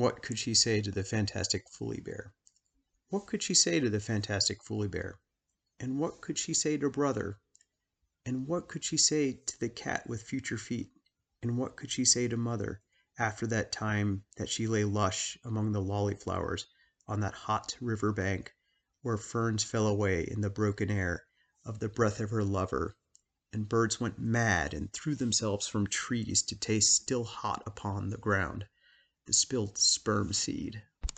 What could she say to the fantastic Fully Bear? What could she say to the fantastic Fully Bear? And what could she say to Brother? And what could she say to the cat with future feet? And what could she say to Mother after that time that she lay lush among the lolly flowers on that hot river bank where ferns fell away in the broken air of the breath of her lover, and birds went mad and threw themselves from trees to taste still hot upon the ground the spilled sperm seed?